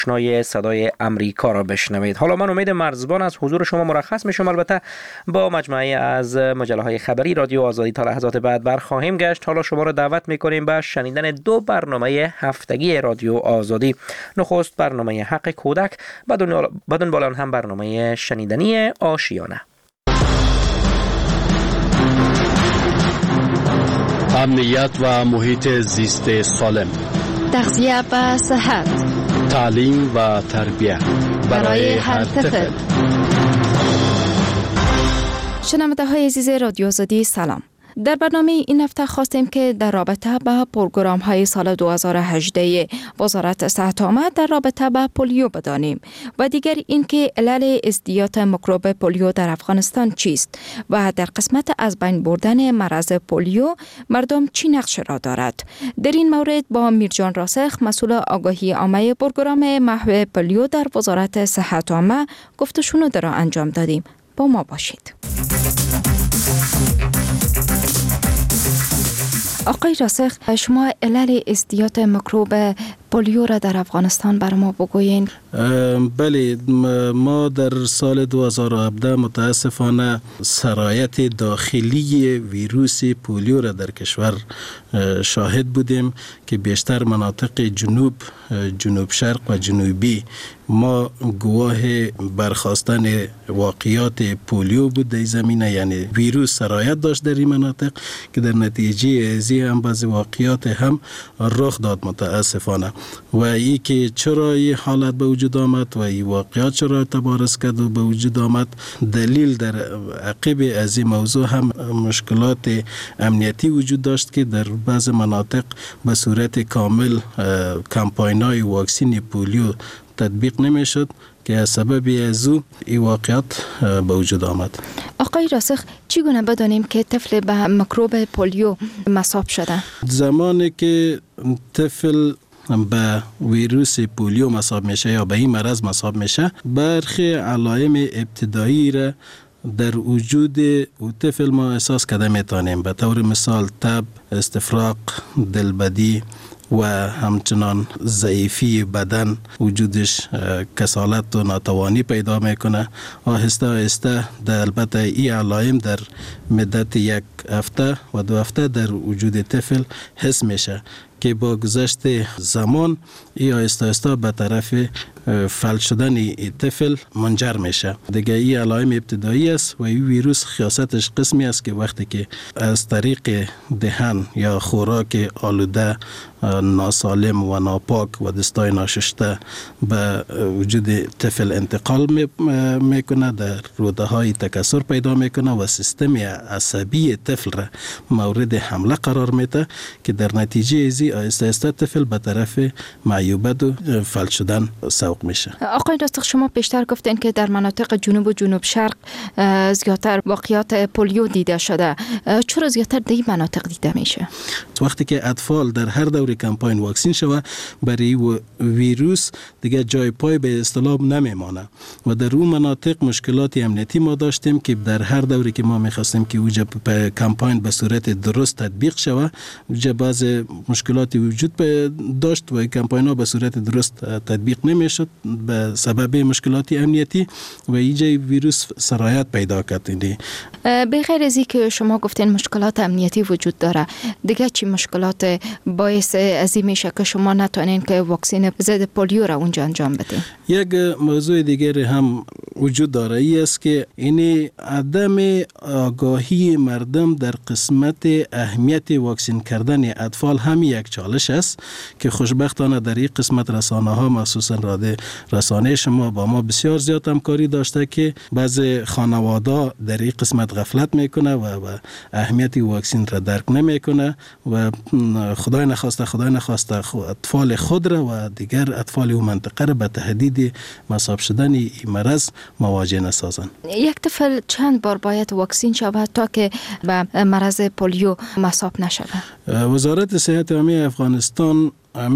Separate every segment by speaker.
Speaker 1: آشنای صدای امریکا را بشنوید. حالا من امید مرزبان از حضور شما مرخص میشم. البته با مجموعه از مجله خبری رادیو آزادی تا لحظات بعد برخواهیم گشت. حالا شما را دعوت میکنیم به شنیدن 2 برنامه هفتگی رادیو آزادی. نخست برنامه حق کودک، بدون بالان هم برنامه شنیدنی آشیانه.
Speaker 2: امنیت و محیط زیست سالم،
Speaker 3: تغذیه و صحت،
Speaker 2: تعلیم و تربیت برای هر طفل.
Speaker 3: شنونده های عزیز رادیو آزادی سلام. در برنامه این هفته خواستیم که در رابطه با پروگرام های سال 2018 وزارت صحت عامه در رابطه با پولیو بدانیم و دیگر اینکه علل ازدیاد میکروب پولیو در افغانستان چیست و در قسمت از بین بردن مرض پولیو مردم چی نقش را دارد. در این مورد با میرجان راسخ، مسئول آگاهی عامه پروگرام محو پولیو در وزارت صحت عامه گفتگو را انجام دادیم. با ما باشید. آقای راسخ، شما علل ازدیاد میکروب پولیو را در افغانستان بر ما بگویین.
Speaker 4: بله، ما در سال 2017 متاسفانه سرایت داخلی ویروس پولیو را در کشور شاهد بودیم که بیشتر مناطق جنوب شرق و جنوبی ما گواه برخاستن واقعیات پولیو بود در زمینه، یعنی ویروس سرایت داشت در این مناطق که در نتیجه ازی هم بعضی واقعیات هم رخ داد متاسفانه. و ای که چرا این حالت به وجود آمد و این واقعیات چرا تبارز کرد و به وجود آمد، دلیل در عقب از این موضوع هم مشکلات امنیتی وجود داشت که در بعض مناطق به صورت کامل کمپاین‌های واکسین پولیو تطبیق نمیشد که از سبب از این واقعیت به وجود آمد.
Speaker 3: آقای راسخ، چگونه بدانیم که طفل به میکروب پولیو مصاب شده؟
Speaker 4: زمانی که طفل به ویروس پولیو مصاب میشه یا به این مرض مصاب میشه، برخی علائم ابتدایی را در وجود طفل ما احساس کرده میتونیم. به طور مثال تب، استفراغ، دلبدی و همچنان ضعیفی بدن وجودش، کسالت و ناتوانی پیدا میکنه. آهسته آهسته در البته این علائم در مدت 1 هفته و 2 هفته در وجود طفل حس میشه که با گذشت زمان این آهسته آهسته به طرف فلج شدن این طفل منجر میشه. دیگه این علائم ابتدایی است و این ویروس خاصیتش قسمی است که وقتی که از طریق دهن یا خوراک آلوده، ناسالم و ناپاک و دستای ناشسته به وجود طفل انتقال میکنه، در روده های تکثر پیدا میکنه و سیستم عصبی طفل را مورد حمله قرار میده که در نتیجه ازی آهسته آهسته طفل به طرف معیوبت و فلج شدن سوق میشه.
Speaker 3: آقای راسخ، شما پیشتر گفتین که در مناطق جنوب و جنوب شرق زیادتر واقعیات پولیو دیده شده. چرا زیادتر در این مناطق دیده میشه؟
Speaker 4: وقتی که اطفال در هر دوره کمپاین واکسین شوه، برای ویروس دیگه جای پای به اصطلاح نمیمانه و در اون مناطق مشکلات امنیتی ما داشتیم که در هر دوره که ما میخواستیم که اوجا کمپاین به صورت درست تطبیق شوه، اوجا بعض مشکلاتی وجود داشت و کمپاین ها به صورت درست تطبیق نمیشد به سبب مشکلات امنیتی و اینجا ویروس سرایت پیدا کرد.
Speaker 3: به غیر از اینکه شما گفتین مشکلات امنیتی وجود داره، دیگه چی مشکلات باعث از این میشه که شما نتونین که واکسن ضد پولیو را اونجا انجام بدین؟
Speaker 4: یک موضوع دیگر هم وجود داره، ای است که این عدم آگاهی مردم در قسمت اهمیت واکسین کردن اطفال هم یک چالش است که خوشبختانه در این قسمت رسانه ها، مخصوصا رسانه شما با ما بسیار زیاد همکاری داشته که بعض خانواده در این قسمت غفلت میکنه و اهمیت واکسین را درک نمیکنه و خدای نخواسته اطفال خود را و دیگر اطفال اون منطقه را به تهدید مصاب شدن این مرض مواجه نسازن.
Speaker 3: یک طفل چند بار باید واکسین شود تا که به مرض پولیو مصاب نشود؟
Speaker 4: وزارت صحت عامه افغانستان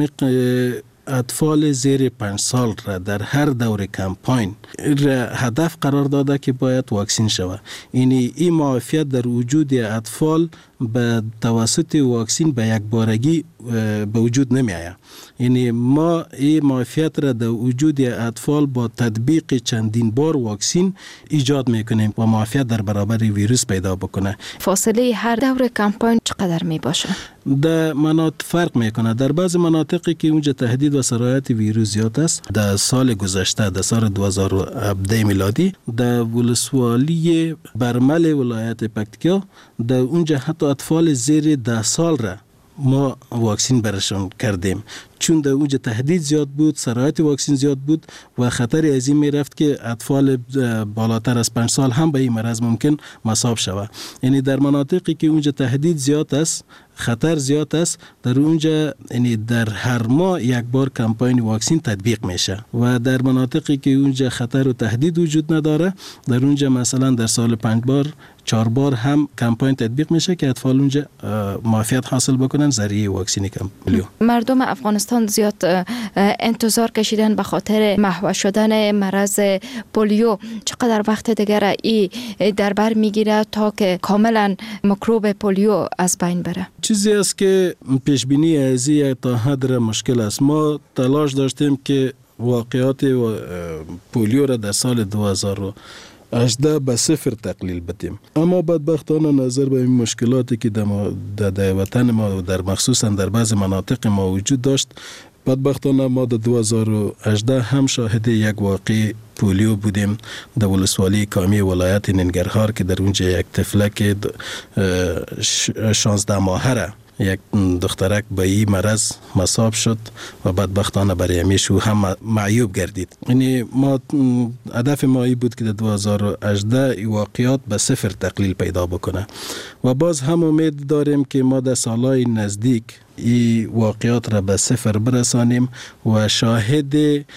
Speaker 4: اطفال زیر 5 سال را در هر دور کمپاین را هدف قرار داده که باید واکسین شود. این معافیت در وجود اطفال به توسط واکسین به یک بارگی به وجود نمی آید. یعنی ما این معافیت را در وجود اطفال با تطبیق چندین بار واکسین ایجاد میکنیم و معافیت در برابر ویروس پیدا بکنه.
Speaker 3: فاصله هر دور کمپاین چقدر می باشه؟
Speaker 4: در مناطق فرق میکنه. در بعض مناطقی که اونجا تهدید و سرایت ویروس زیاد است، در سال گذشته در سال 2017 میلادی در ولسوالی برمل ولایت پکتیکا در اونجا حتی اطفال زیر 10 سال را ما واکسین برشون کردیم، چون در اونجا تهدید زیاد بود، سرایت واکسین زیاد بود و خطر از این می رفت که اطفال بالاتر از 5 سال هم به این مرض ممکن مصاب شود. یعنی در مناطقی که اونجا تهدید زیاد است، خطر زیاد است، در اونجا یعنی در هر ماه یک بار کمپاین واکسین تطبیق میشه و در مناطقی که اونجا خطر و تهدید وجود نداره، در اونجا مثلا در سال 5 بار 4 بار هم کمپاین تطبیق میشه که اطفال اونجا معافیت حاصل بکنن ذریعه واکسینی پولیو.
Speaker 3: مردم افغانستان زیاد انتظار کشیدن به خاطر محو شدن مرض پولیو. چقدر وقت دیگر ای در بر میگیره تا که کاملا میکروب پولیو از بین بره؟ چیزی است که پیش بینی از این تا حد مشکل است. ما تلاش داشتیم که واقعات پولیو را در سال 2018 به 0 تقلیل بدیم، اما بدبختانه نظر به این مشکلاتی که در وطن ما و در مخصوصا در بعض مناطق ما وجود داشت، بدبختانه ما در 2018 هم شاهد یک واقع پولیو بودیم در ولسوالی کامی ولایت ننگرهار که در اونجا یک طفلک 16 ماهه را یک دخترک به این مرض مصاب شد و بدبختانه برای همیشه هم معیوب گردید. یعنی ما هدف ما این بود که در 2018 این واقعات به 0 تقلیل پیدا بکنه و باز هم امید داریم که ما در سالهای نزدیک این واقعات را به 0 برسانیم و شاهد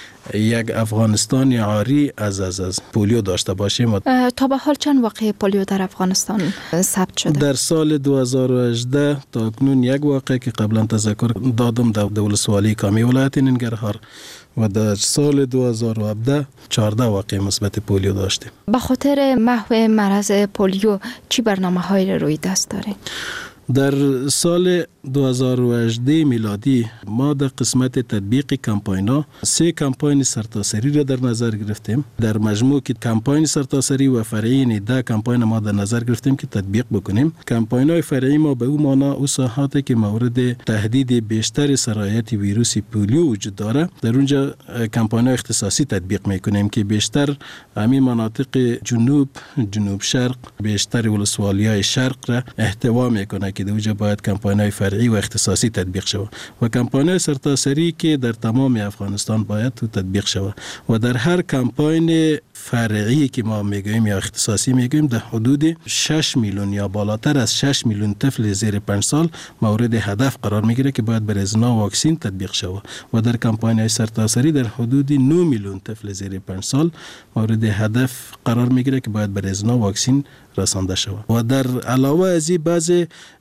Speaker 3: یک افغانستان عاری از پولیو داشته باشیم. تا به حال چند واقعه پولیو در افغانستان ثبت شده؟ در
Speaker 4: سال 2018 تا اکنون یک واقعه که قبلا تذکر دادم در ولسوالی کامی ولایت ننگرهار و در سال 2017 14 واقعه مثبت پولیو داشتیم.
Speaker 3: به خاطر محو مرض پولیو چی برنامه‌های روی دست دارید؟
Speaker 4: در سال 2018 میلادی ما در قسمت تطبیق کمپاین‌ها 3 کمپاین سرتاسری را در نظر گرفتیم. در مجموع که کمپاین سرتاسری و فرعی 10 کمپاین ما در نظر گرفتیم که تطبیق بکنیم. کمپاین‌های فرعی ما به اون معنا او ساحاتی که مورد تهدید بیشتر سرایت ویروس پولیو وجود داره، در اونجا کمپاین‌های اختصاصی تطبیق میکنیم که بیشتر همین مناطق جنوب شرق، بیشتر ولسوالی‌های شرق را احتوا میکنه که در اونجا باید کمپاین‌های فرعی و اختصاصی تطبیق شود و کمپاین سرتاسری که در تمام افغانستان باید تطبیق شود و در هر کمپاین فرعی که ما میگوییم یا اختصاصی میگوییم در حدود 6 میلیون یا بالاتر از 6 میلیون طفل زیر 5 سال مورد هدف قرار میگیره که باید بر ازنا واکسین تطبیق شود و در کمپاین سرتاسری در حدود 9 میلیون طفل زیر 5 سال مورد هدف قرار میگیره که باید بر ازنا واکسین رسانده شود و در علاوه از این بعض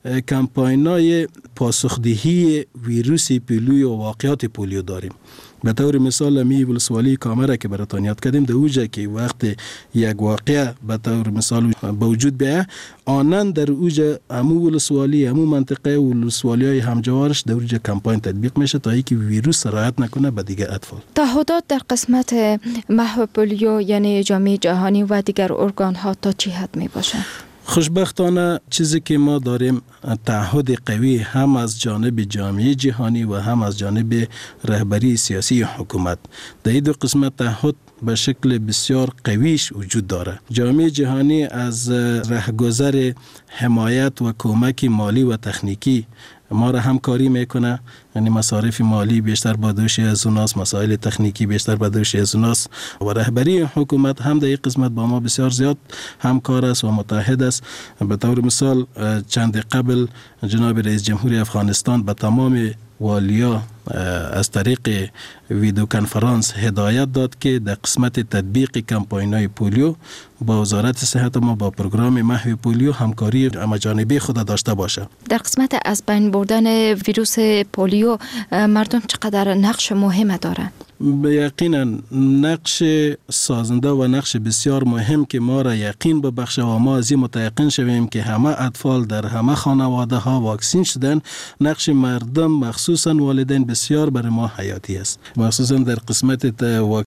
Speaker 4: کمپاین‌های پاسخدهی ویروس پولیو و واقعات پولیو داریم. به طور مثال می ولسوالی کامره که براتون یاد کردیم در اوجا که وقت یک واقعه به طور مثال به وجود بیایه، آنن در اوجا همو ولسوالی همو منطقه ولسوالی های همجوارش در اوجا کمپاین تطبیق میشه تا اینکه ویروس سرایت نکنه به دیگه اطفال.
Speaker 3: تعهدات در قسمت محو پولیو یعنی جامعه جهانی و دیگر ارگان ها تا چی حد می باشه؟
Speaker 4: خوشبختانه چیزی که ما داریم تعهد قوی هم از جانب جامعه جهانی و هم از جانب رهبری سیاسی حکومت. در این 2 قسمت تعهد به شکل بسیار قویش وجود داره. جامعه جهانی از رهگذر حمایت و کمک مالی و تکنیکی ما را همکاری میکنه، یعنی مصارف مالی بیشتر با دوش از اوناست، مسائل تکنیکی بیشتر با دوش از اوناست و رهبری حکومت هم در این قسمت با ما بسیار زیاد همکار است و متحد است. به طور مثال چند قبل جناب رئیس جمهور افغانستان به تمام والیا از طریق ویدیو کنفرانس هدایت داد که در قسمت تطبیق کمپاین‌های پولیو با وزارت صحت ما با پروگرام محو پولیو همکاری همه‌جانبه خود داشته باشه.
Speaker 3: در قسمت از بین بردن ویروس پولیو مردم چقدر نقش مهم دارند؟
Speaker 4: یقینا نقش سازنده و نقش بسیار مهم که ما را یقین ببخشه و ما از این متیقن شویم که همه اطفال در همه خانواده ها واکسین شدن. نقش مردم مخصوصا والدین بسیار برای ما حیاتی است، مخصوصا در قسمت